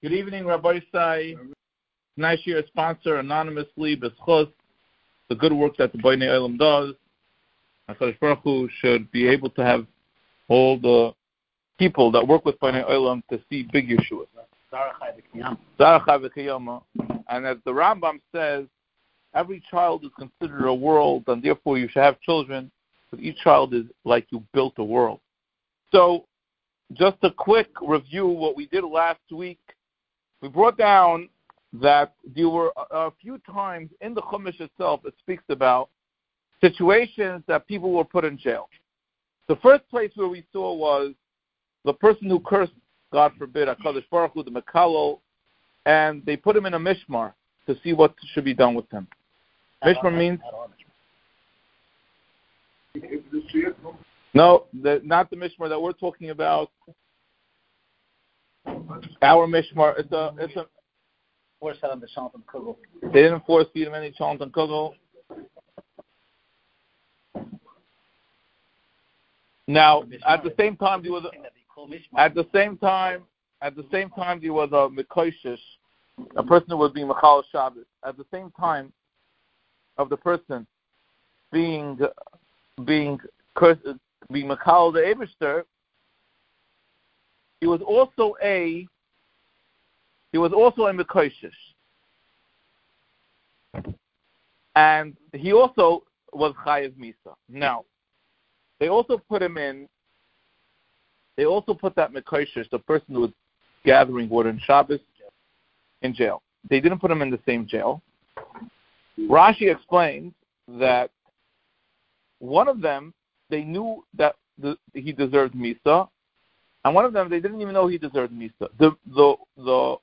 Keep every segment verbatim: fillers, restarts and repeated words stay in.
Good evening, Rabbi Sai. Nice year sponsor anonymously, B'schus, the good work that the Bnei Olam does. HaKadosh Baruch Hu should be able to have all the people that work with Bnei Olam to see big Yeshuas. And as the Rambam says, every child is considered a world, and therefore you should have children, but each child is like you built a world. So, just a quick review of what we did last week. We brought down that there were a, a few times in the Chumash itself it speaks about situations that people were put in jail. The first place where we saw was the person who cursed, God forbid, HaKadosh Baruch Hu, the Mekalel, and they put him in a mishmar to see what should be done with him. Mishmar means... No, the, not the mishmar that we're talking about. Our mishmar, it's a... It's a they didn't force feed him any chant and kugel. Now, at the same time, there was a, at the same time, at the same time, there was a mekoshish, a person who was being mechal Shabbos. At the same time of the person being being cursed, being mechal the Eibishter, he was also a he was also a mekoshish, and he also was chayav misa. Now, they also put him in. They also put that mekoshish, the person who was gathering water in Shabbos, in jail. They didn't put him in the same jail. Rashi explains that one of them, they knew that the, he deserved misa, and one of them, they didn't even know he deserved misa. The the the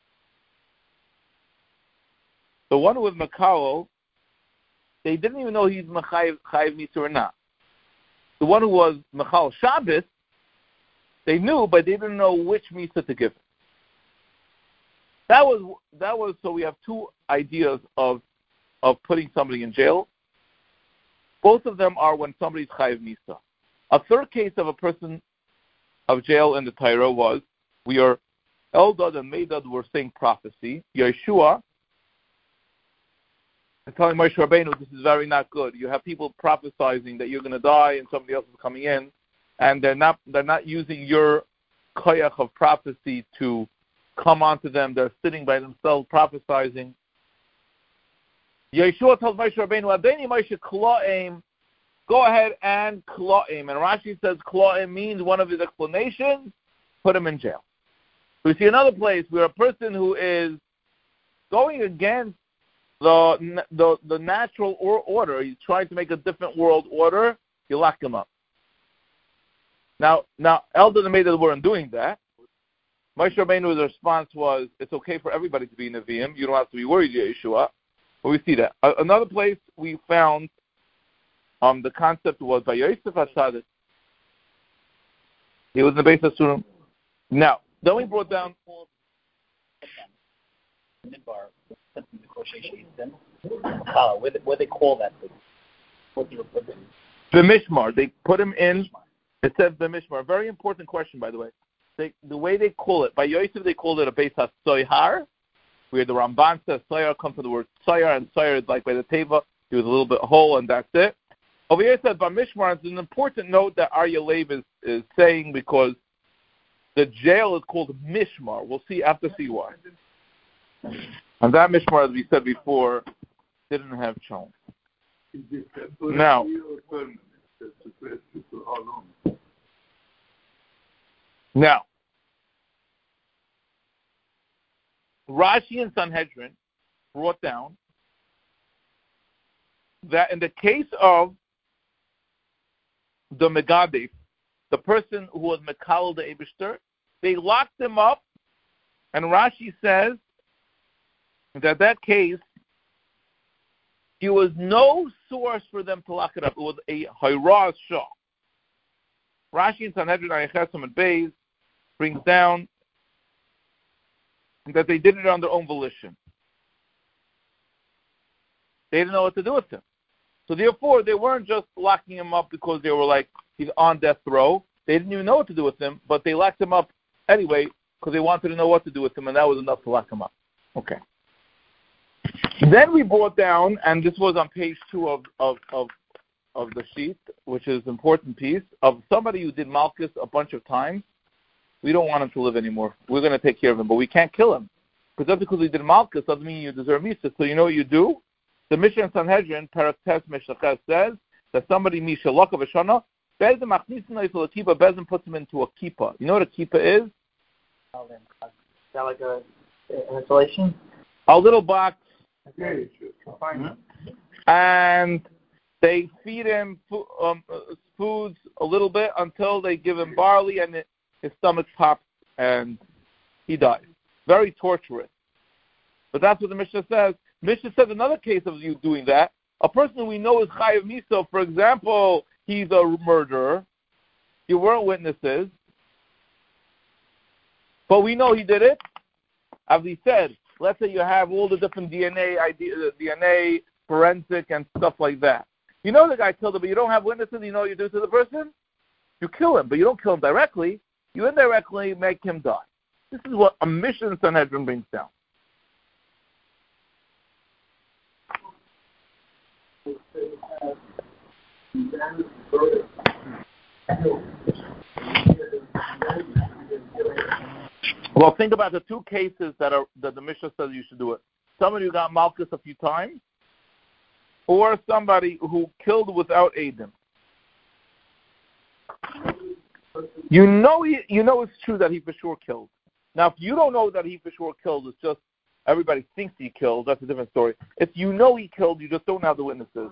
the one who was Mekalel, they didn't even know he's Chayiv misa or not. The one who was Mechal Shabbos, they knew, but they didn't know which misa to give him. That was that was so we have two ideas of of putting somebody in jail. Both of them are when somebody's chayiv misa. A third case of a person of jail in the Torah was we are Eldad and Medad were saying prophecy. Yeshua is telling Moshe Rabbeinu this is very not good. You have people prophesying that you're going to die and somebody else is coming in, and they're not they're not using your koyach of prophecy to come onto them. They're sitting by themselves prophesying. Yeshua tells Moshe Rabbeinu, Adeni Moshe Kla'im, go ahead and Kla'im. And Rashi says Kla'im means one of his explanations, put him in jail. We see another place where a person who is going against the the, the natural or order, he's trying to make a different world order, you lock him up. Now, now Eldad and Medad weren't doing that. Moshe Rabbeinu's response was, it's okay for everybody to be Nevi'im. You don't have to be worried, Yeshua. But we see that. Uh, another place we found um, the concept was by Yosef HaTzadik. He was in the base of Surim. Now, then we brought down... What they call that? The Mishmar. They put him in... It says the Mishmar. Very important question, by the way. They, the way they call it, by Yosef they called it a Beis HaSoyhar, where the Ramban says Soyar comes from the word Soyar, and Soyar is like by the Teva, he was a little bit whole, and that's it. Over here it says by Mishmar, it's an important note that Arya Leib is, is saying because the jail is called Mishmar. We'll see after see why. And that Mishmar, as we said before, didn't have Chon. Now, now, Rashi and Sanhedrin brought down that in the case of the Megadif, the person who was Mekalel the Eibishter, they locked him up, and Rashi says that that case, there was no source for them to lock it up. It was a Hayraz Shah. Rashi and Sanhedrin, Ayechesim and Beis, brings down that they did it on their own volition. They didn't know what to do with him. So therefore, they weren't just locking him up because they were like, he's on death row. They didn't even know what to do with him, but they locked him up anyway because they wanted to know what to do with him, and that was enough to lock him up. Okay. Then we brought down, and this was on page two of, of, of, of the sheet, which is an important piece, of somebody who did Malchus a bunch of times. We don't want him to live anymore. We're going to take care of him, but we can't kill him. Because just because he did Malchus doesn't mean you deserve Misa. So you know what you do? The Mishnah in Sanhedrin, Paraktes Mishnah says that somebody Misha Laka Vashana, Bezim Achnisin Eisel Akipa, Bezim puts him into a kippah. You know what a kippah is? Is that like a, an installation? A little box. Okay. And they feed him um, foods a little bit until they give him barley, and it, his stomach pops and he dies. Very torturous. But that's what the Mishnah says. Mishnah says another case of you doing that. A person who we know is Chayav Misa, for example, he's a murderer. You weren't witnesses. But we know he did it. As he said, let's say you have all the different D N A, D N A, forensic, and stuff like that. You know the guy killed him, but you don't have witnesses. You know what you do to the person? You kill him, but you don't kill him directly. You indirectly make him die. This is what a Mishnah in Sanhedrin brings down. Well, think about the two cases that are that the Mishnah says you should do it. Somebody who got Malchus a few times, or somebody who killed without Eidim. You know, he, you know it's true that he for sure killed. Now, if you don't know that he for sure killed, it's just everybody thinks he killed. That's a different story. If you know he killed, you just don't have the witnesses.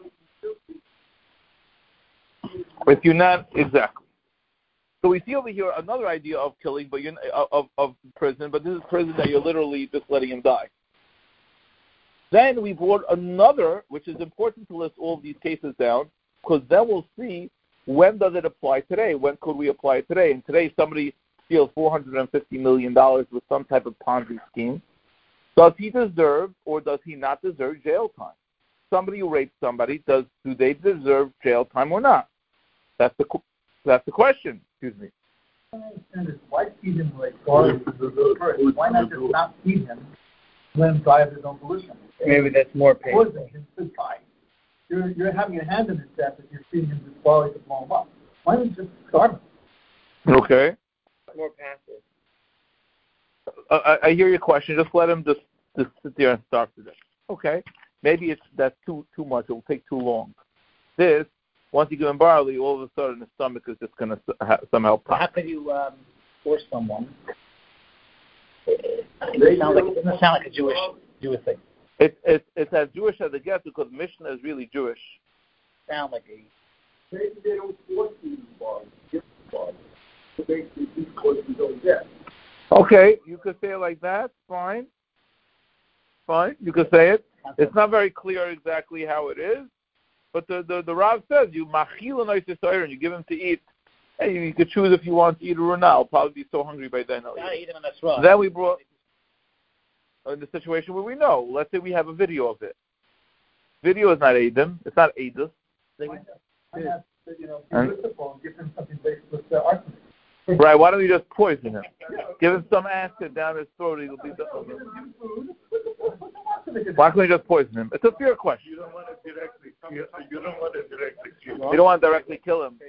If you're not, exactly. So we see over here another idea of killing, but you're of of prison. But this is prison that you're literally just letting him die. Then we brought another, which is important to list all of these cases down, because then we'll see when does it apply today. When could we apply it today? And today somebody steals four hundred fifty million dollars with some type of Ponzi scheme. Does he deserve or does he not deserve jail time? Somebody who rapes somebody, does do they deserve jail time or not? That's the that's the question. Excuse me. Why feed him like God? Why not just not feed him? Let him die of his own volition. Maybe that's more painful. Poison him to die. You're you're having your hand in his death if you're feeding him this barley to blow him up. Why don't you just starve him? Okay. More passive. Uh, I, I hear your question. Just let him just, just sit there and starve to death. Okay. Maybe it's that's too too much. It will take too long. This, once you give him barley, all of a sudden his stomach is just going to ha- somehow pop. How could you um, force someone? It, it, sounds like, it doesn't sound like a Jewish Jewish thing. It's it's it's as Jewish as it gets because Mishnah is really Jewish. Sound like a. Maybe they don't force you to barley. Give barley. So basically, because you don't get. Okay, you could say it like that. Fine. Fine, you could say it. It's not very clear exactly how it is, but the the, the Rav says you machil and you give him to eat. Hey, you could choose if you want to eat it or not. I'll probably be so hungry by then. I'll eat. Eat him and that's wrong. Then we brought in the situation where we know. Let's say we have a video of it. Video is not Eidim. It's not Eidus. Why not, you know, be merciful and give him something based with the arsenic? Right, why don't you just poison him? Give him some acid down his throat. He'll be done. Why can't we just poison him? It's a fair question. You don't want to directly. You, you don't want to directly kill him. You don't want to directly kill him.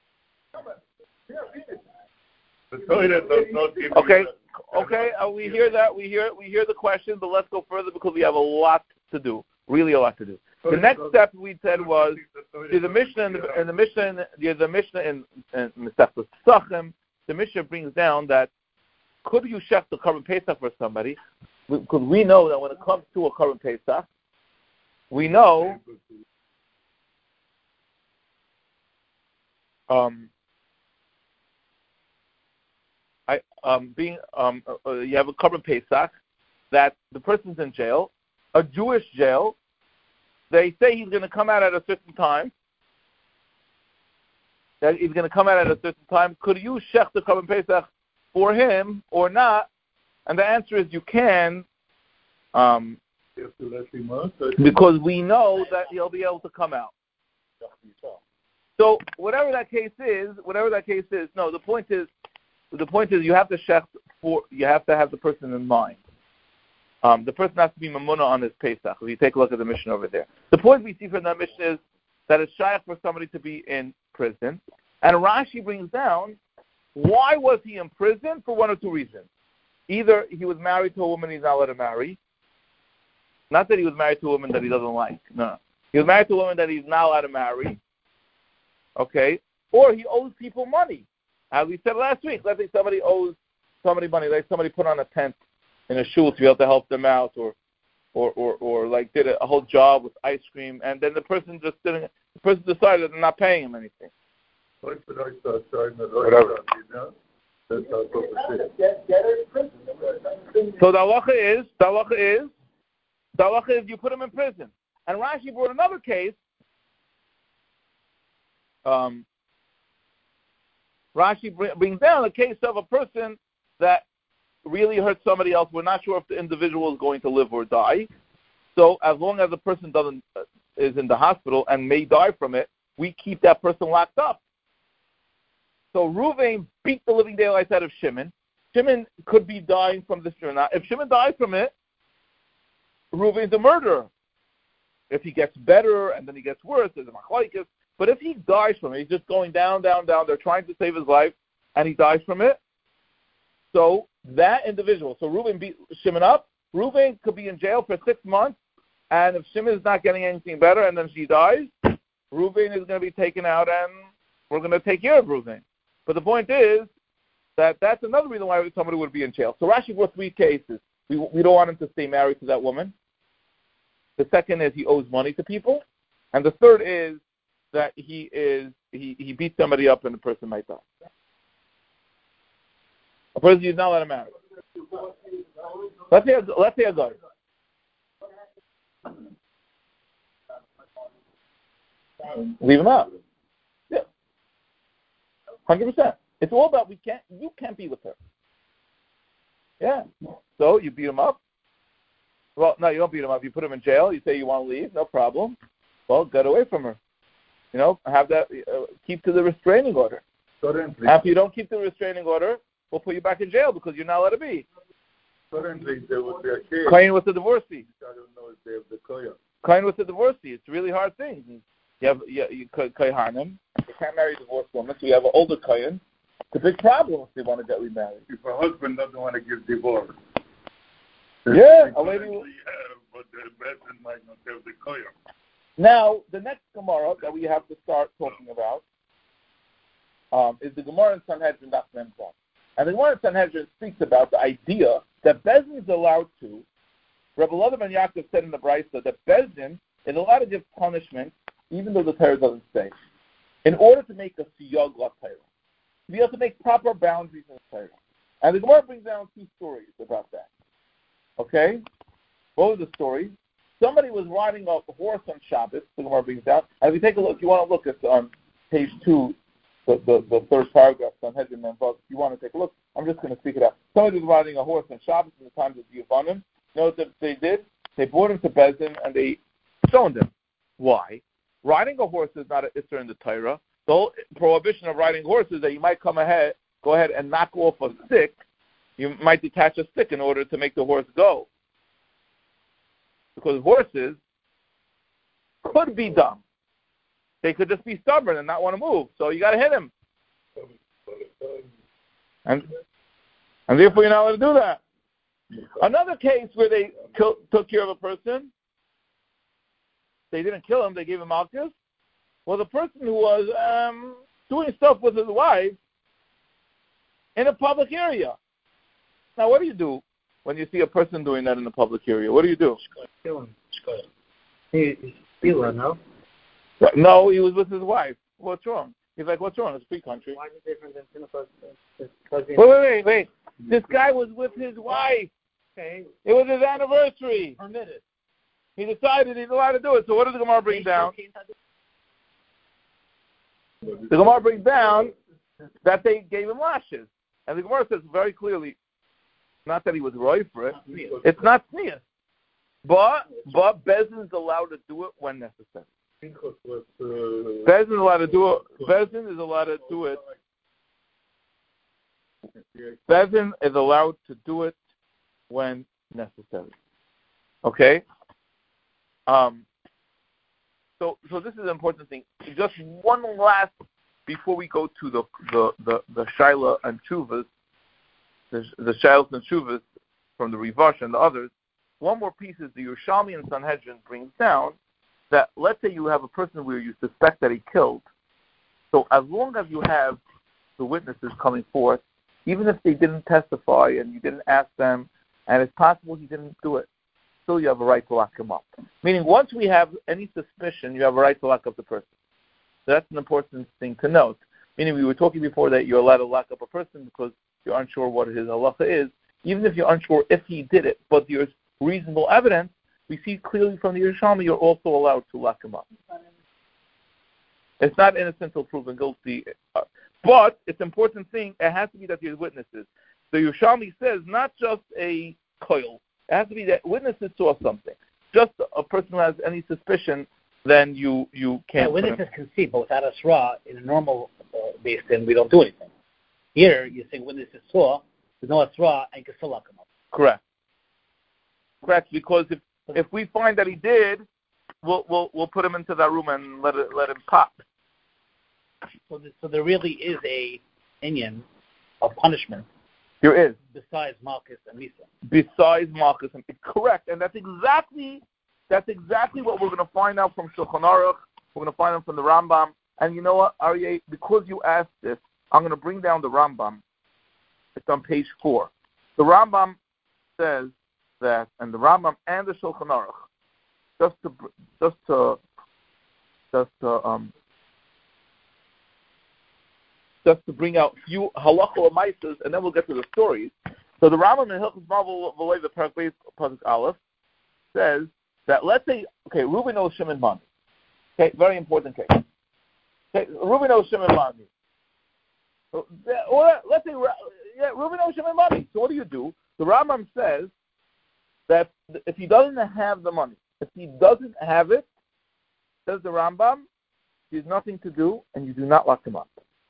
The toilet does not give Okay, you okay. Uh, we hear that. We hear we hear the question, but let's go further because we have a lot to do. Really, a lot to do. The next step we said was the Mishnah and the, and the Mishnah and the, the Mishnah in Masechtas Pesachim. The Mishnah brings down that could you shech the Korban Pesach for somebody? Because we know that when it comes to a Korban Pesach, we know um, I um, being um, uh, you have a Korban Pesach that the person's in jail, a Jewish jail. They say he's going to come out at a certain time. That he's going to come out at a certain time. Could you shech the Korban Pesach for him or not? And the answer is you can, um, You have to let him out. because we know that he'll be able to come out. So whatever that case is, whatever that case is, no, the point is, the point is you have to shech for you have to have the person in mind. Um, the person has to be mamuna on his Pesach. If you take a look at the mission over there, the point we see from that mission is that it's shaykh for somebody to be in prison, and Rashi brings down why was he in prison for one or two reasons. Either he was married to a woman he's not allowed to marry. Not that he was married to a woman that he doesn't like. No. He was married to a woman that he's not allowed to marry. Okay? Or he owes people money. As we said last week, let's say somebody owes somebody money. Like somebody put on a tent in a shul to be able to help them out, or or, or, or like did a, a whole job with ice cream, and then the person just didn't, the person decided that they're not paying him anything. Whatever. So the halacha is, the halacha is, the halacha is you put him in prison. And Rashi brought another case. Um, Rashi brings down a case of a person that really hurt somebody else. We're not sure if the individual is going to live or die. So as long as the person doesn't uh, is in the hospital and may die from it, we keep that person locked up. So Reuven beat the living daylights out of Shimon. Shimon could be dying from this or not. If Shimon dies from it, Reuven's a murderer. If he gets better and then he gets worse, there's a machlokes. But if he dies from it, he's just going down, down, down. They're trying to save his life, and he dies from it. So that individual, so Reuven beat Shimon up. Reuven could be in jail for six months, and if Shimon is not getting anything better and then she dies, Reuven is going to be taken out, and we're going to take care of Reuven. But the point is that that's another reason why somebody would be in jail. So Rashi brought three cases. We we don't want him to stay married to that woman. The second is he owes money to people, and the third is that he is he, he beat somebody up and the person might die. A person is not allowed to marry. Let's say a, let's say a guy. Leave him out. Yeah, hundred percent. It's all about we can't. You can't be with her. Yeah. So you beat him up. Well, no, you don't beat him up. You put him in jail. You say you want to leave. No problem. Well, get away from her. You know, have that. Uh, keep to the restraining order. Currently, after you don't keep the restraining order, we'll put you back in jail because you're not allowed to be. Currently, there would be a case. Kain was a divorcee. I don't know if they have the koya. Kain was a divorcee. It's a really hard thing. You have you, you Kaihanim. You can't marry a divorced woman, so you have an older Kain. It's a big problem if they want to get remarried. If a husband doesn't want to give divorce. Yeah, a lady will. Yeah, but the person might not have the koya. Now, the next Gemara that we have to start talking about um, is the Gemara in Sanhedrin Daf Mem Vav. And the Gemara in Sanhedrin speaks about the idea that Bezdin is allowed to. Rabbi Elazar ben Yaakov said in the Brisa that Bezdin is allowed to give punishment even though the Torah doesn't say, in order to make a siyag la Torah, to be able to make proper boundaries in the Torah. And the Gemara brings down two stories about that. Okay? What was the story? Somebody was riding a horse on Shabbos, the Gemara brings down. And if you take a look, if you want to look at on page two, the, the, the third paragraph, on Hedron and Buzz, if you want to take a look, I'm just going to speak it out. Somebody was riding a horse on Shabbos in the times of the Yevanim. You know what they did? They brought him to Bezdin and they stoned him. Why? Riding a horse is not an issur in the Torah. The whole prohibition of riding horses is that you might come ahead, go ahead and knock off a stick. You might detach a stick in order to make the horse go. Because horses could be dumb. They could just be stubborn and not want to move. So you got to hit him. And, and therefore you're not allowed to do that. Another case where they kill, took care of a person, they didn't kill him, they gave him malchus, was a person who was um, doing stuff with his wife in a public area. Now, what do you do when you see a person doing that in a public area? What do you do? Kill him. He, he's stealer, no? No, he was with his wife. What's wrong? He's like, what's wrong? It's a free country. Why is it different than Pinchas? Wait, wait, wait, wait. This guy was with his wife. Okay. It was his anniversary. Permitted. He decided he's allowed to do it. So what does the Gemara bring down? The Gemara brings down that they gave him lashes. And the Gemara says very clearly, not that he was right for it. It's not sneer. But, but Bezdin is allowed to do it when necessary. Bezdin is allowed to do it. Bezdin is allowed to do it. Bezin is allowed to do it when necessary. Okay? Um, so so this is an important thing. Just one last, before we go to the the, the, the Shaila and Chuvas, the, the Shailas and Chuvas from the Rivash and the others, one more piece is the Yerushalmi and Sanhedrin brings down that, let's say you have a person where you suspect that he killed, so as long as you have the witnesses coming forth, even if they didn't testify and you didn't ask them, and it's possible he didn't do it, still you have a right to lock him up. Meaning, once we have any suspicion, you have a right to lock up the person. So that's an important thing to note. Meaning, we were talking before that you're allowed to lock up a person because you're unsure what his halacha is. Even if you're unsure if he did it, but there's reasonable evidence, we see clearly from the Yerushalmi, you're also allowed to lock him up. It's not innocent until proven guilty. But it's an important thing, it has to be that there's witnesses. The Yerushalmi says not just a koil. It has to be that witnesses saw something. Just a person who has any suspicion, then you, you can't. Yeah, witnesses can see, but without a sra, in a normal uh, base, then we don't do anything. Here, you're saying witnesses saw, there's no asra, and you can still lock him up. Correct. Correct, because if if we find that he did, we'll we'll we'll put him into that room and let it let him pop. So, the, so there really is a inyan of punishment. There is. Besides Malchus and Misa. Besides Malchus and correct, and that's exactly that's exactly what we're going to find out from Shulchan Aruch. We're going to find out from the Rambam. And you know what, Aryeh, because you asked this, I'm going to bring down the Rambam. It's on page four. The Rambam says that, and the Rambam and the Shulchan Aruch, just to just to just to um. just to bring out few halacha or maisas, and then we'll get to the stories. So the Rambam in Hilchos Marvel V'Loi the Parak Beis Pasuk Aleph says that, let's say, okay, Reuben owes Shimon money. Okay, very important case. Okay, Reuben owes Shimon money. So, or let's say, yeah, Reuben owes Shimon money. So what do you do? The Rambam says that if he doesn't have the money, if he doesn't have it, says the Rambam, there's nothing to do, and you do not lock him up.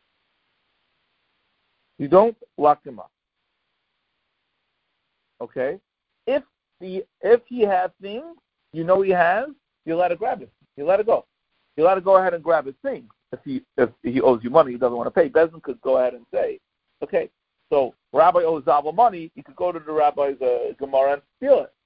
You don't lock him up. Okay? If the if he has things, you know he has, you let it grab it. You let it go. You let it go ahead and grab his things. If he if he owes you money, he doesn't want to pay. Bezin could go ahead and say, okay, so Rabbi owes Zaval money, he could go to the rabbi's uh, Gemara and steal it.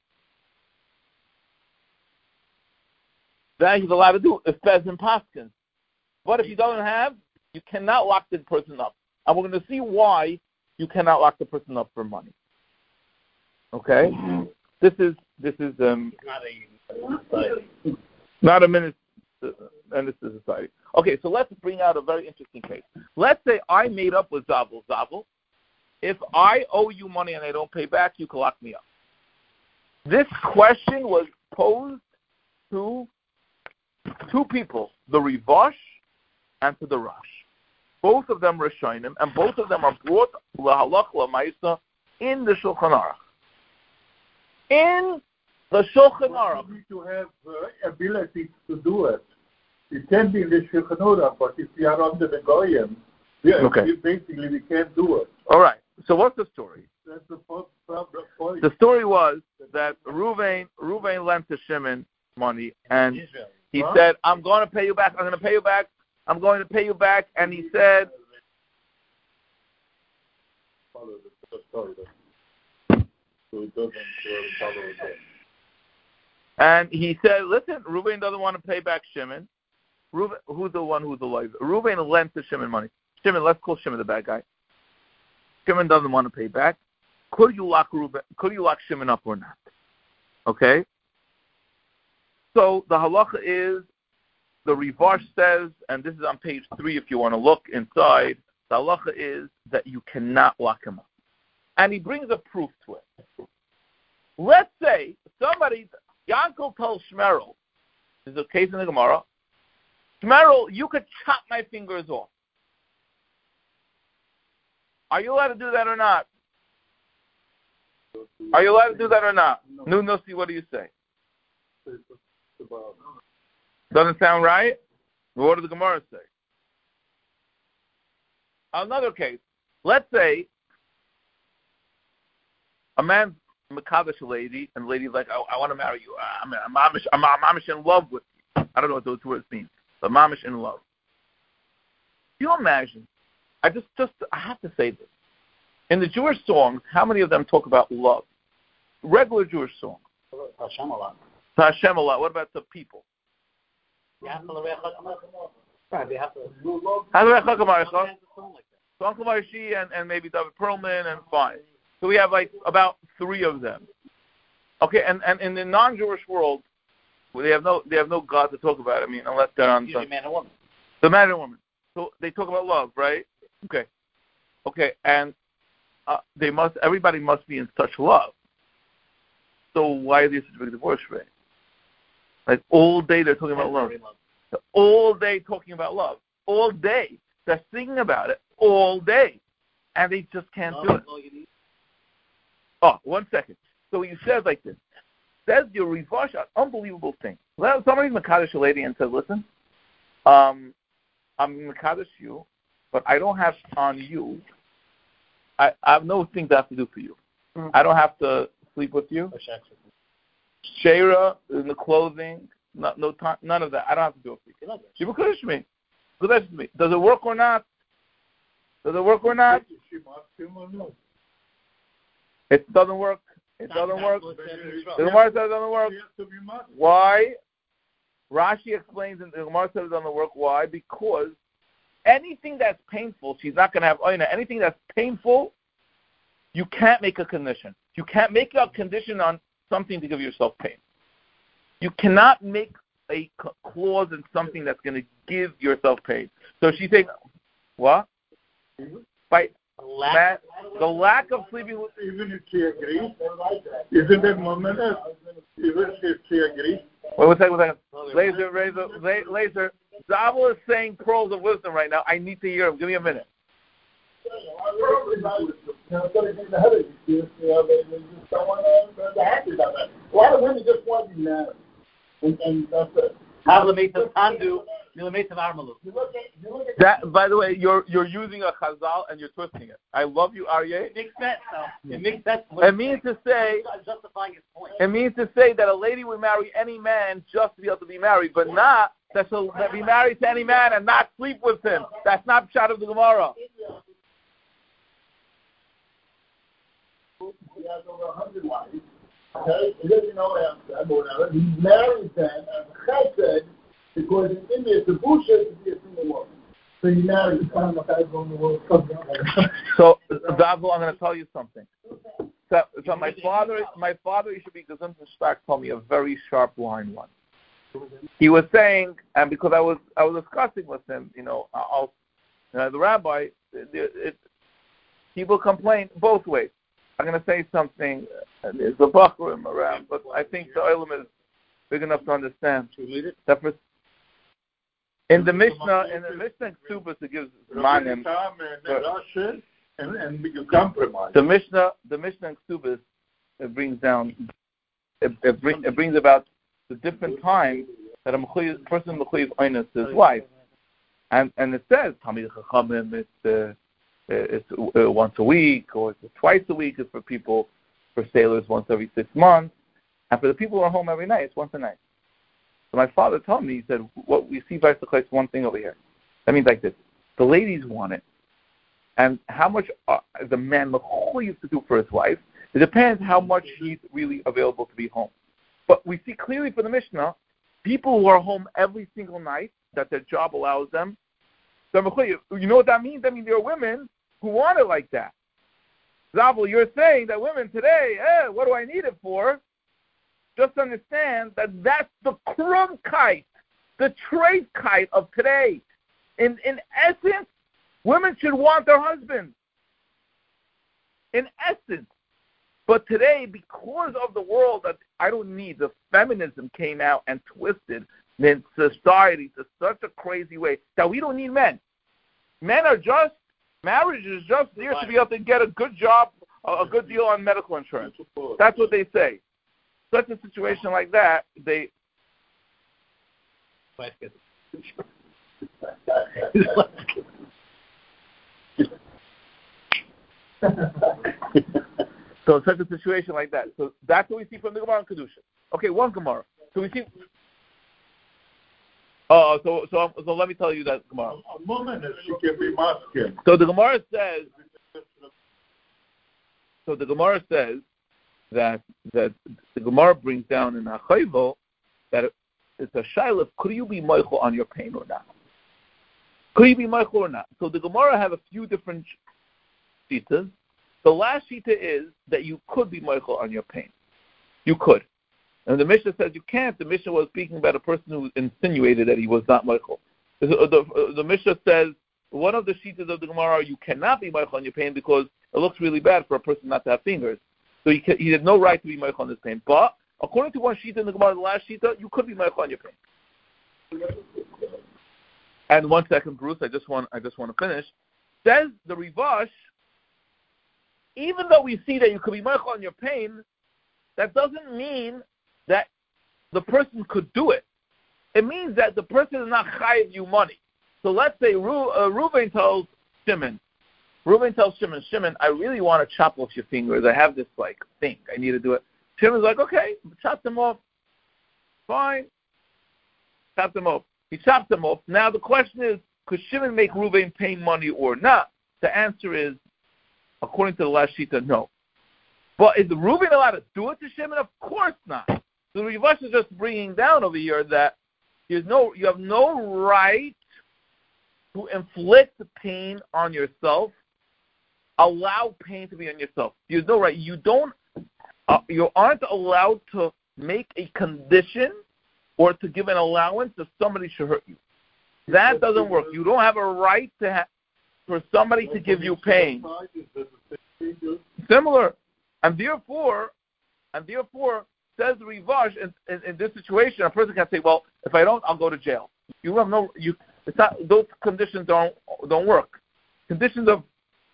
Then he's allowed to do it if Bezin Paskins. But if he doesn't have, you cannot lock the person up. And we're going to see why you cannot lock the person up for money. Okay, mm-hmm. this is this is um not a society. Not a minister, and this is society. Okay, so let's bring out a very interesting case. Let's say I made up with Zavel. Zavel, if I owe you money and I don't pay back, you can lock me up. This question was posed to two people, the Rivash and to the Rosh. Both of them Rishonim, and both of them are brought lahalach lamaisa in the Shulchan Aruch. In the Shulchan Aruch, you need to have uh, ability to do it. It can be in the Shulchan Aruch, but if we are under the Goyim, we, okay. we basically we can't do it. All right. So what's the story? That's the problem. The story was that Ruvain Ruvain lent to Shimon money, and he huh? said, "I'm going to pay you back. I'm going to pay you back. I'm going to pay you back." And he said, follow the story, so it doesn't follow it. And he said, "Listen, Reuben doesn't want to pay back Shimon. Reuben, who's the one who's alive? Reuben lent to Shimon money. Shimon, let's call Shimon the bad guy. Shimon doesn't want to pay back. Could you lock Reuben? Could you lock Shimon up or not? Okay. So the halacha is." The Rivash says, and this is on page three if you want to look inside, the halacha is that you cannot lock him up. And he brings a proof to it. Let's say somebody, Yankel tells Shmerel, this is a case in the Gemara, Shmerel, you could chop my fingers off. Are you allowed to do that or not? Are you allowed to do that or not? No, no, see, what do you say? Doesn't sound right? What does the Gemara say? Another case. Let's say A man's makadosh a lady, and the lady's like, I, I want to marry you. I'm, I'm, mamish, I'm, I'm mamish in love with you. I don't know what those words mean, but mamish in love. Can you imagine? I just, just, I have to say this. In the Jewish songs, how many of them talk about love? Regular Jewish songs. Hashem a lot. To Hashem a lot. What about the people? Right, they have to. So Uncle Marshi and, and maybe David Perlman and fine. So we have like about three of them. Okay, and, and in the non-Jewish world, they have no they have no God to talk about. I mean, unless they're on usually man and woman. The man and woman. So they talk about love, right? Okay, okay, and uh, they must. Everybody must be in such love. So why are there such a big divorce rate? Like all day they're talking about love. All day talking about love. All day they're singing about it. All day, and they just can't do it. Oh, one second. So he says like this. Says your Rivash, an unbelievable thing. Somebody's Makadosh a lady and says, listen, um, I'm Makadosh you, but I don't have on you. I, I have no things I have to do for you. Mm-hmm. I don't have to sleep with you. Shera in the clothing, no, no time, none of that. I don't have to do it for you. She Makadosh me. Makadosh me. Does it work or not? Does it work or not? It doesn't work. It doesn't work. The Gemara says it doesn't work. Why? Rashi explains in the Gemara says it doesn't work. Why? Because anything that's painful, she's not going to have oina. Anything that's painful, you can't make a condition. You can't make a condition on something to give yourself pain. You cannot make a clause in something that's going to give yourself pain. So she's saying, what? By Lack, the lack of sleeping. Even if she agrees, isn't that moment? Even if she agrees. Wait, one second, one second. Laser, laser, laser. Zavel is saying pearls of wisdom right now. I need to hear him. Give me a minute. A lot of women just want to be married, and, and that's it. That, by the way, you're you're using a chazal and you're twisting it. I love you, Aryeh. It makes sense, though. It makes sense. It means to say, justifying his point. It means to say that a lady would marry any man just to be able to be married, but not that she'll be married to any man and not sleep with him. That's not shot of the Gemara. He has over a hundred wives. Okay, he doesn't know him, whatever. He marries them as a chesed because in India it's a bullshit to be a single woman. So he marries the kind of guy going the world. So, Davul, I'm going to tell you something. So, so my father, my father, he should be gesund and stark, told me a very sharp line once. He was saying, and because I was I was discussing with him, you know, I'll, you know, the rabbi, it, it, people complain both ways. I'm going to say something. There's a bakrim around, but I think the olam is big enough to understand. That for, in the Mishnah, in the Mishnah Ksubas, it gives manim. And, and you compromise. The Mishnah, the Mishnah Ksubas, it brings down, it, it, bring, it brings about the different times that a person mechuyev oinus to his wife, and and it says Talmidei Chachamim, it's uh, it's uh, once a week or it's twice a week. It's for people, for sailors once every six months, and for the people who are home every night, it's once a night. So my father told me, he said, what we see vice versa, one thing over here. That means like this: the ladies want it, and how much uh, the man mechuyev to do for his wife. It depends how much he's really available to be home. But we see clearly from the Mishnah, people who are home every single night, that their job allows them, you know what that means? That means there are women who want it like that. Zavel, you're saying that women today, eh, what do I need it for? Just understand that that's the krumkeit, the traitkeit of today. In, in essence, women should want their husbands. In essence. But today, because of the world that I don't need, the feminism came out and twisted the society to such a crazy way that we don't need men. Men are just, marriage is just there to be able to get a good job, a good deal on medical insurance. That's what they say. Such a situation like that, they... So it's such a situation like that. So that's what we see from the Gemara in Kedusha. Okay, one Gemara. So we see. Oh, so so so let me tell you that Gemara. A woman is she can be masculine. So the Gemara says. So the Gemara says that that the Gemara brings down in Achayvo that it's a shaila. Could you be moichel on your pain or not? Could you be moichel or not? So the Gemara have a few different shitas. The last shita is that you could be moichel on your pain. You could. And the Mishnah says you can't. The Mishnah was speaking about a person who insinuated that he was not moichel. The, the, the Mishnah says one of the shitas of the Gemara, you cannot be moichel on your pain because it looks really bad for a person not to have fingers. So he, can, he had no right to be moichel on his pain. But according to one shita in the Gemara, the last shita, you could be moichel on your pain. And one second, Bruce, I just want I just want to finish. Says the Rivash, even though we see that you could be moichel on your pain, that doesn't mean that the person could do it. It means that the person is not chayiv you money. So let's say Ru, uh, Reuven tells Shimon, Reuven tells Shimon, Shimon, I really want to chop off your fingers. I have this like thing. I need to do it. Shimon's like, okay, chop them off. Fine. Chop them off. He chops them off. Now the question is, could Shimon make Reuven pay money or not? The answer is, according to the last shita, no. But is Reuven allowed to do it to Shimon? Of course not. So the Rivash is just bringing down over here that there's no, you have no right to inflict pain on yourself. Allow pain to be on yourself. There's no right. You don't. Uh, you aren't allowed to make a condition or to give an allowance if somebody should hurt you. That doesn't work. You don't have a right to have for somebody to give you pain. Similar, and therefore, and therefore, says the Rivash, in, in, in this situation, a person can say, "Well, if I don't, I'll go to jail." You have no. You. It's not. Those conditions don't don't work. Conditions of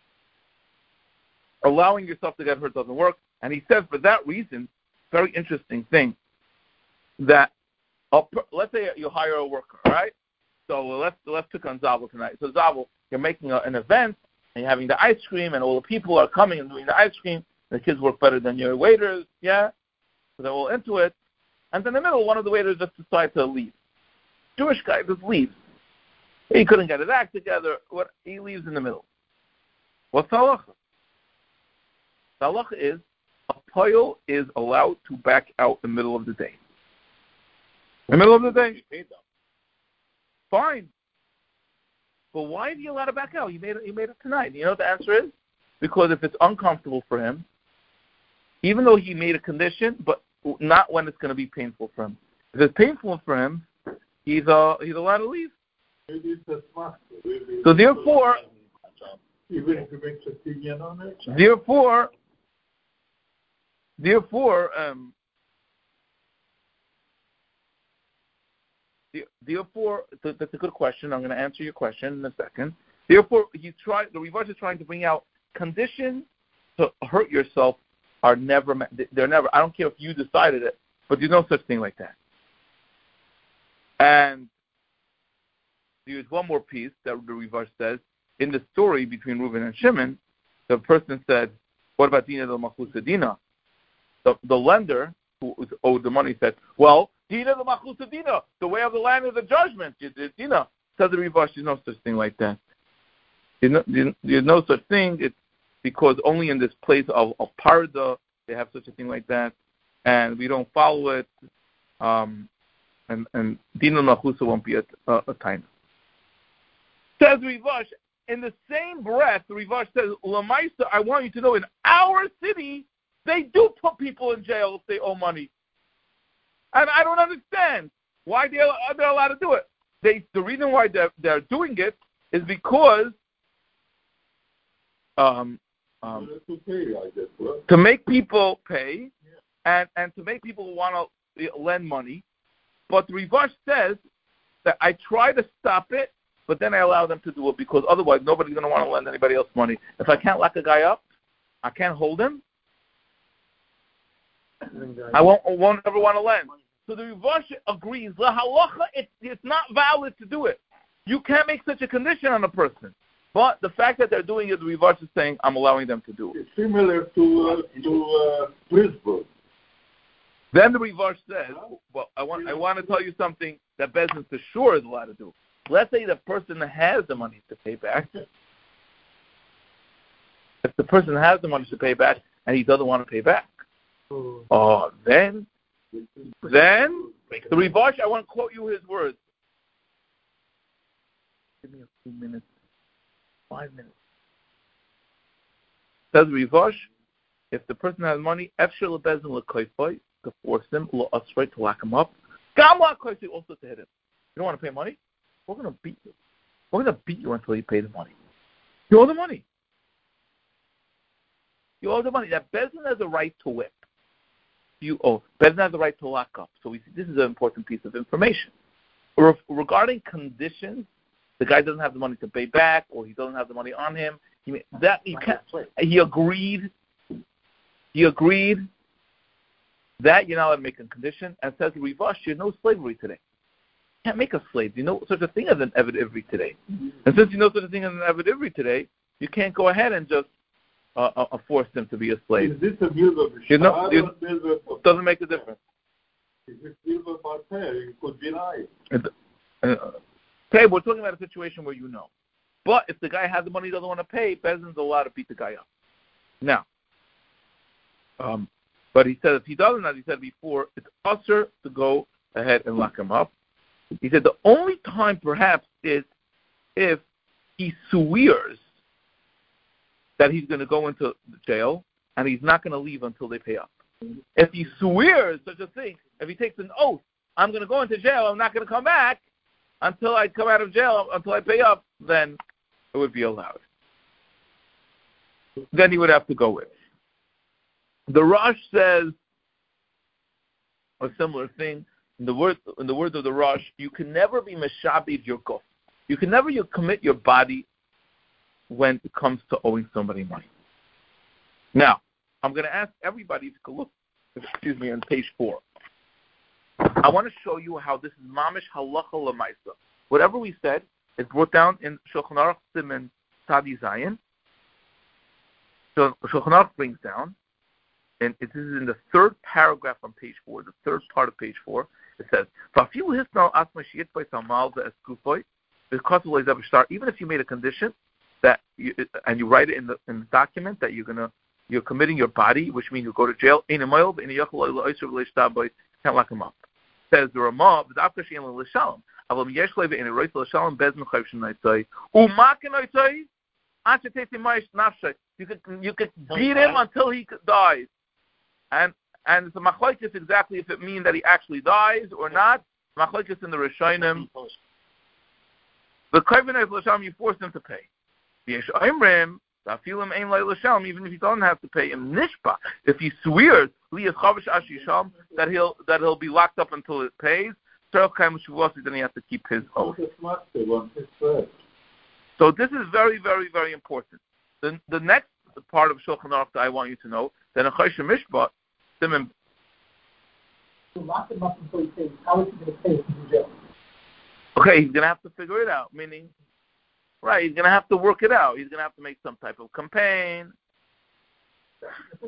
allowing yourself to get hurt doesn't work. And he says for that reason, very interesting thing, that a, let's say you hire a worker, right? So let's let's pick on Zavel tonight. So Zavel, you're making a, an event, and you're having the ice cream, and all the people are coming and doing the ice cream. The kids work better than your waiters, yeah? So they're all into it. And in the middle, one of the waiters just decides to leave. Jewish guy just leaves. He couldn't get his act together. What he leaves in the middle. What's the halacha? The halacha is a poil is allowed to back out in the middle of the day. In the middle of the day. Fine. But why is he allowed to back out? He made it, he made it tonight. You know what the answer is? Because if it's uncomfortable for him, even though he made a condition, but not when it's going to be painful for him. If it's painful for him, he's uh, he's allowed to leave. So therefore, therefore, therefore, um, therefore, that's a good question. I'm going to answer your question in a second. Therefore, he tried. The Rivash is trying to bring out conditions to hurt yourself are never. They're never. I don't care if you decided it, but there's no such thing like that. And there's one more piece that the Rivash says in the story between Reuven and Shimon. The person said, "What about Dina the Machusa Dina?" The the lender who owed the money said, "Well, Dina the Machusa Dina, the way of the land is the judgment." Dina said the Rivash, "There's no such thing like that. There's no, there's no such thing. It's because only in this place of, of Parda they have such a thing like that, and we don't follow it. Um, and and Dina Machusa won't be a, a, a time." Says Rivash, in the same breath, the Rivash says, "Lamaisa, I want you to know, in our city, they do put people in jail if they owe money, and I don't understand why they're, they're allowed to do it. They the reason why they're they're doing it is because." Um, um, to make people pay and, and to make people want to lend money. But the Rivash says that I try to stop it, but then I allow them to do it because otherwise nobody's going to want to lend anybody else money. If I can't lock a guy up, I can't hold him, I won't, won't ever want to lend. So the Rivash agrees, La halacha, it, it's not valid to do it. You can't make such a condition on a person. But the fact that they're doing it, the Rivash is saying, I'm allowing them to do it. It's similar to uh, to uh, Brisbane. Then the Rivash says, well, I want I want to tell you something that Bezdin for sure is allowed to do. Let's say the person has the money to pay back. If the person has the money to pay back and he doesn't want to pay back, oh, then, then the Rivash, I want to quote you his words. Give me a few minutes, five minutes. Says Rivash, if the person has money, Efshel Bezdin l'koifoi, to force him, l'asrei, to lock him up. Gamla koifoi, also to hit him. You don't want to pay money? We're going to beat you. We're going to beat you until you pay the money. You owe the money. You owe the money. That Bezdin has a right to whip. You owe. Bezdin has the right to lock up. So we see this is an important piece of information. Re- regarding conditions, the guy doesn't have the money to pay back, or he doesn't have the money on him. He, that you can't. He agreed. He agreed that you're not allowed to make a condition, and says Rivash, you know slavery today. You can't make a slave. You know such a thing as an Eved Ivri today. Mm-hmm. And since you know such a thing as an Eved Ivri today, you can't go ahead and just uh, uh, force him to be a slave. Is this a Milva you know, It doesn't make a difference. Is this Milva Barter? It could be right. Uh, okay, we're talking about a situation where you know. But if the guy has the money he doesn't want to pay, Bezdin's allowed to beat the guy up. Now, um, but he said if he doesn't, as he said before, it's usher to go ahead and lock him up. He said the only time perhaps is if he swears that he's going to go into jail and he's not going to leave until they pay up. If he swears such a thing, if he takes an oath, I'm going to go into jail, I'm not going to come back until I come out of jail, until I pay up, then it would be allowed. Then he would have to go with. The Rosh says a similar thing. In the words, in the words of the Rosh, you can never be meshabed your guf. You can never you commit your body when it comes to owing somebody money. Now, I'm going to ask everybody to look, excuse me, on page four. I want to show you how this is mamish halacha lemaisa. Whatever we said is brought down in Shulchan Aruch Siman Tzadi Zayin. So Shulchan Aruch brings down, and it is in the third paragraph on page four, the third part of page four. It says, even if you made a condition that you, and you write it in the in the document that you're gonna you're committing your body, which means you go to jail. Can't lock him up. Says the Ramah, you could you could beat him until he dies, and and it's a machlokes exactly if it means that he actually dies or not. Machlokes in the Rishonim. The Koven of L'Shalom, you force him to pay. The Yeshayimrim, even if you don't have to pay him, Nishba, if he swears that he'll that he'll be locked up until it pays, then he has to keep his oath. So this is very, very, very important. The the next part of Shulchan Aruch that I want you to know, that in Choshen Mishpat, Simon. To lock him up until he pays, how is he going to pay if he's in jail? Okay, he's going to have to figure it out, meaning, right, he's going to have to work it out. He's going to have to make some type of campaign. He's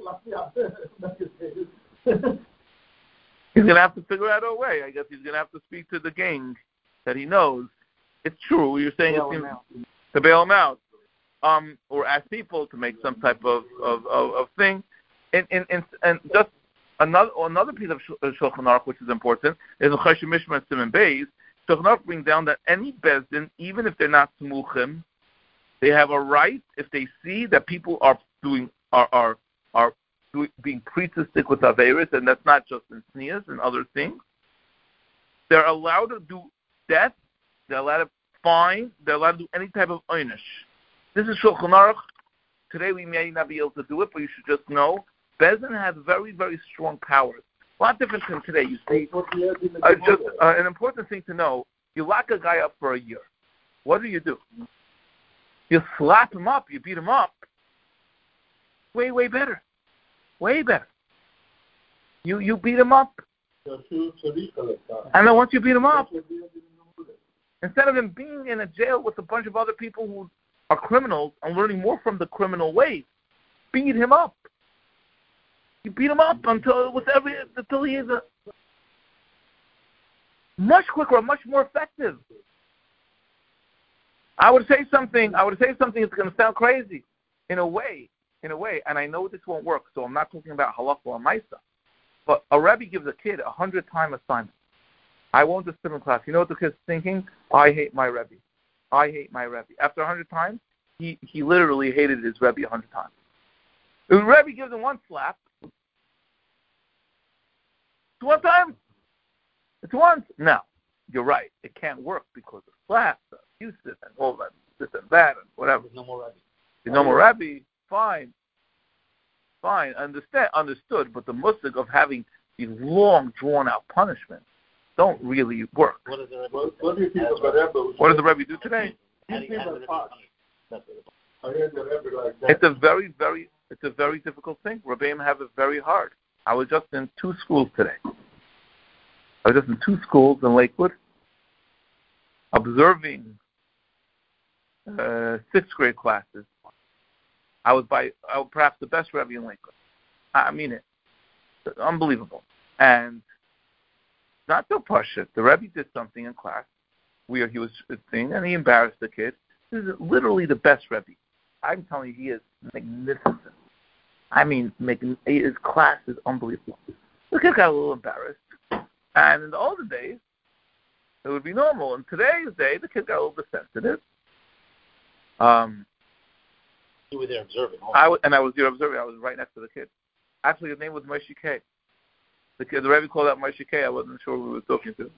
going to have to figure out a way. I guess he's going to have to speak to the gang that he knows. It's true. You're saying it seems to bail him out, um, or ask people to make some type of of, of, of thing. And, and and and just another another piece of Shulchan Aruch which is important is in Choshen Mishpat Siman Beis. Shulchan Aruch brings down that any bezdin, even if they're not smuchim, they have a right if they see that people are doing are are are doing, being priestistic with averis, and that's not just in sneas and other things. They're allowed to do death. They're allowed to fine. They're allowed to do any type of einish. This is Shulchan Aruch. Today we may not be able to do it, but you should just know bezdin has very, very strong powers. A lot different than today. You see, uh, just uh, an important thing to know: you lock a guy up for a year. What do you do? You slap him up. You beat him up. Way, way better. Way better. You you beat him up, and then once you beat him up, instead of him being in a jail with a bunch of other people who are criminals and learning more from the criminal ways. Beat him up. You beat him up until with every until he is a much quicker, much more effective. I would say something. I would say something that's going to sound crazy, in a way, in a way. And I know this won't work, so I'm not talking about halakha or maisa. But a Rebbe gives a kid a hundred time assignment. I won't just sit in class. You know what the kid's thinking? I hate my Rebbe. I hate my Rebbe. After a hundred times, he he literally hated his Rebbe a hundred times. The Rebbe gives him one slap. It's one time. It's once. No, you're right. It can't work because of slaps, abusive, and all that, this and that, and whatever. There's no more Rebbe. There's no more Rebbe. Fine. Fine. Understand, understood. But the musig of having these long, drawn-out punishments don't really work. What does the Rebbe What, do? what do you think of the Rebbe? What does the Rebbe do today? How do you- how does the Rebbe punish? That's what it is. I heard the Rebbe like that. It's a very, very, it's a very difficult thing. Rebbeim have it very hard. I was just in two schools today. I was just in two schools in Lakewood, observing uh, sixth grade classes. I was by I was perhaps the best Rebbe in Lakewood. I mean it. It's unbelievable. And not so pashut. The Rebbe did something in class where he was singing, and he embarrassed the kid. This is literally the best Rebbe. I'm telling you, he is magnificent. I mean, making his class is unbelievable. The kid got a little embarrassed. And in the older days, it would be normal. In today's day, the kid got a little bit sensitive. Um, You were there observing. I w- and I was there observing. I was right next to the kid. Actually, his name was Moshe K. The kid, the Rebbe called out Moshe K. I wasn't sure who he was talking to.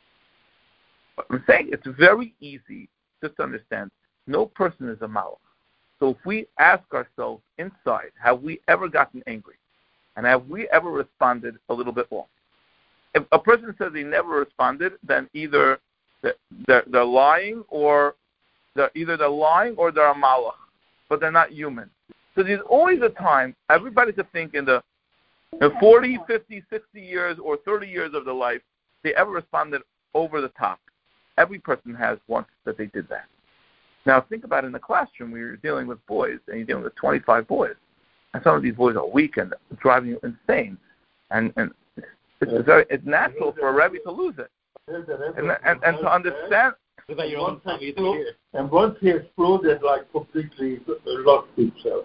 But I'm saying it's very easy just to understand. No person is a malach. So if we ask ourselves inside, have we ever gotten angry? And have we ever responded a little bit wrong? If a person says he never responded, then either they're, they're lying or they're either they're lying or they're a malach, but they're not human. So there's always a time, everybody could think in the, in forty, fifty, sixty years or thirty years of their life, they ever responded over the top. Every person has once that they did that. Now think about it in the classroom where you're dealing with boys and you're dealing with twenty-five boys. And some of these boys are weak and driving you insane. And, and it's very it's natural for a Rebbe to lose it. And, and, and to understand. What about your own time? You didn't hear. And once he exploded, like completely lost himself.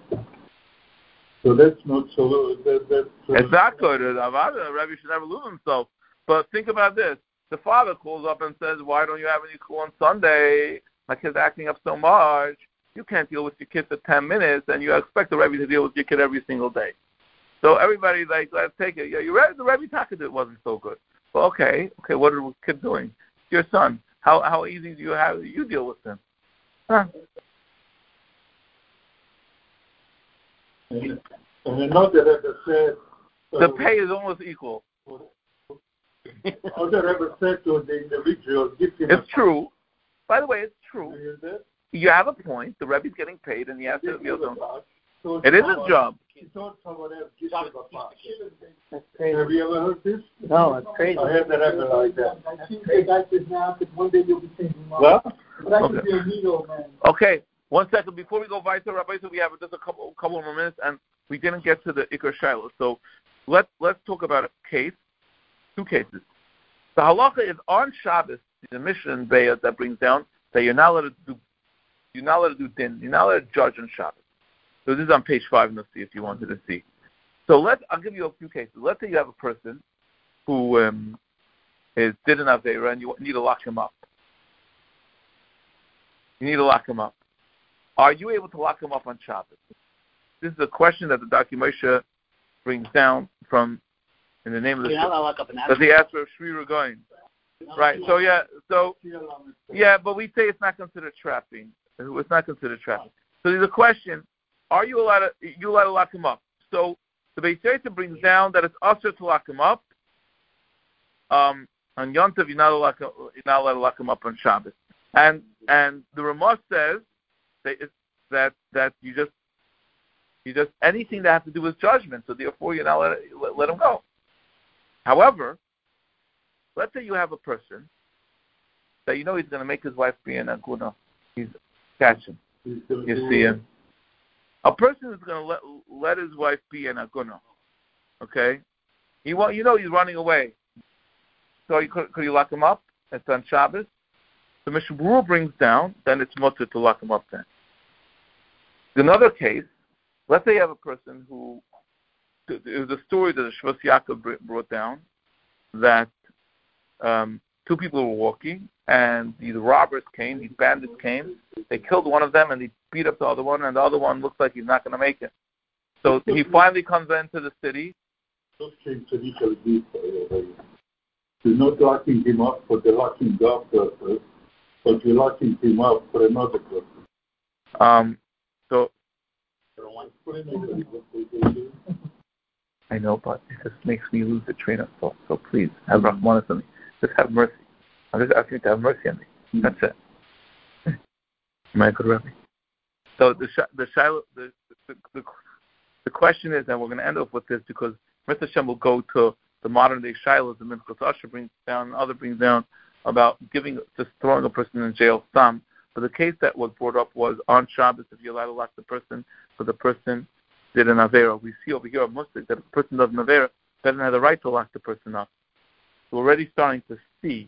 So that's not so. That, that's, uh, It's not good. A Rebbe should never lose himself. But think about this. The father calls up and says, why don't you have any school on Sunday? My kid's acting up so much. You can't deal with your kid for ten minutes, and you expect the Rebbe to deal with your kid every single day. So everybody's like, let's take it. Yeah, you read the Rebbe Taka did wasn't so good. Well, okay, okay, what are the kids doing? It's your son. How how easy do you have you deal with him? Huh? and, and another Rebbe said. The Uh, pay is almost equal. Other Rebbe said to the individual, give him It's a true. By the way, it's Do true. you hear that? You have a point. The Rebbe's getting paid, and he has to Give be him able a to. touch. So It is someone- his job. He told someone else, give Job him a is to touch. teach the kid. That's crazy. Have you ever heard this? No, it's crazy. I heard the Rebbe like that. I think the guy says now that one day you'll be changing mine. What? But I could Okay. be a needle, man. Okay, one second. Before we go weiter, Rabbi, so we have just a couple couple more minutes, and we didn't get to the Iker Shiloh. So let's let's talk about a case, two cases. The halacha is on Shabbos, the Mishnah in Be'ah that brings down that you're not allowed to do, you're not allowed to do din, you're not allowed to judge on Shabbos. So this is on page five in the see if you wanted to see. So let's, I'll give you a few cases. Let's say you have a person who um, is did an Aveira and you need to lock him up. You need to lock him up. Are you able to lock him up on Shabbos? This is a question that the Daki Moshe brings down from, in the name of the You're not allowed to lock up an Does he ask for Shri going? Right. So yeah. So yeah, but we say it's not considered trapping. It's not considered trapping. So there's a question: are you allowed to you allowed to lock him up? So the Beis Yosef brings down that it's usher to lock him up. Um, on Yom Tov, you're not allowed to, you're not allowed to lock him up on Shabbos. And and the Ramah says that it's, that that you just you just anything that has to do with judgment. So therefore, you're not allowed to let, let him go. However, let's say you have a person that you know he's going to make his wife be an aguna. He's catching. You see him. A person is going to let let his wife be an aguna. Okay? He want, you know he's running away. So you, could, could you lock him up? It's on Shabbos. The Mishnah Berurah brings down, then it's mutter to lock him up then. Another case, let's say you have a person who, it was a story that the Shvus Yaakov brought down, that um, two people were walking, and these robbers came, these bandits came, they killed one of them, and they beat up the other one, and the other one looks like he's not going to make it. So he finally comes into the city. You're not locking him up for the locking up purpose, but you're locking him up for another purpose. Um, so, I know, but it just makes me lose the train of thought. So please, have rahmanas on me. Just have mercy. I'm just asking you to have mercy on me. Mm-hmm. That's it. Am I a good Rebbe? So the the the the, the, the question is, and we're going to end up with this because Mister Hashem will go to the modern day Shilohs, the Minchas Asher brings down, and other brings down about giving, just throwing a person in jail some. But the case that was brought up was on Shabbos, if you're allowed to lock the person, but the person did an Avera. We see over here a Muslim that if the person does an Avera, doesn't have the right to lock the person up. So we're already starting to see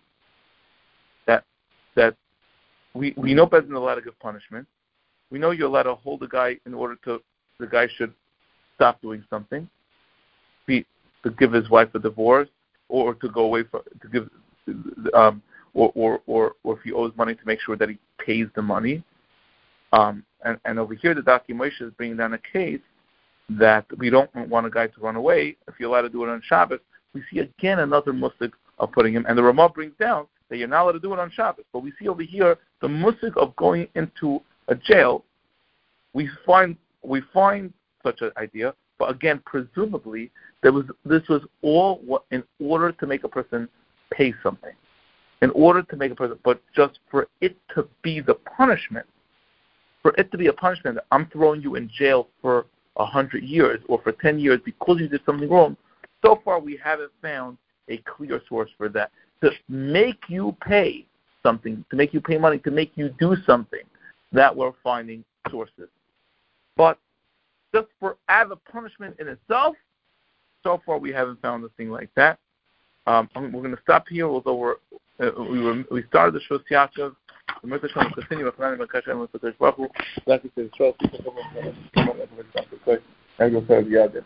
that that we we know better than allowed to give punishment. We know you're allowed to hold the guy in order to, the guy should stop doing something. Be, to give his wife a divorce, or to go away for to give, um, or, or or or if he owes money to make sure that he pays the money. Um, and, and over here, the Daki Moshe is bringing down a case that we don't want a guy to run away. If you're allowed to do it on Shabbos, we see again another musik of putting him. And the Ramah brings down that you're not allowed to do it on Shabbos. But we see over here the musik of going into a jail. We find we find such an idea. But again, presumably, there was this was all what, in order to make a person pay something, in order to make a person, but just for it to be the punishment, for it to be a punishment that I'm throwing you in jail for a hundred years or for ten years because you did something wrong. So far, we haven't found a clear source for that to make you pay something, to make you pay money, to make you do something. That we're finding sources, but just for as a punishment in itself, so far we haven't found a thing like that. Um, we're going to stop here, although we're, uh, we were, we started the Shvus Yaakov. The Mitzvah will continue. With the